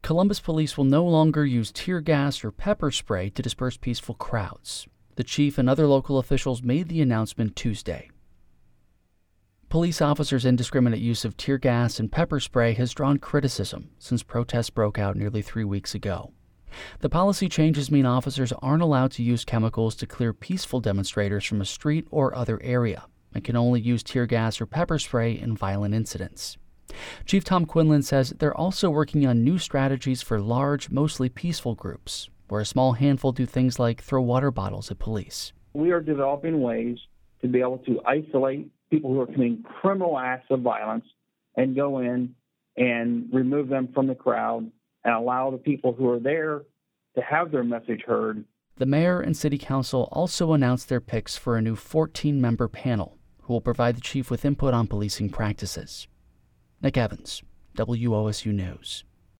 Columbus police will no longer use tear gas or pepper spray to disperse peaceful crowds. The chief and other local officials made the announcement Tuesday. Police officers' indiscriminate use of tear gas and pepper spray has drawn criticism since protests broke out nearly 3 weeks ago. The policy changes mean officers aren't allowed to use chemicals to clear peaceful demonstrators from a street or other area and can only use tear gas or pepper spray in violent incidents. Chief Tom Quinlan says they're also working on new strategies for large, mostly peaceful groups, where a small handful do things like throw water bottles at police. We are developing ways to be able to isolate people who are committing criminal acts of violence and go in and remove them from the crowd and allow the people who are there to have their message heard. The mayor and city council also announced their picks for a new 14-member panel who will provide the chief with input on policing practices. Nick Evans, WOSU News.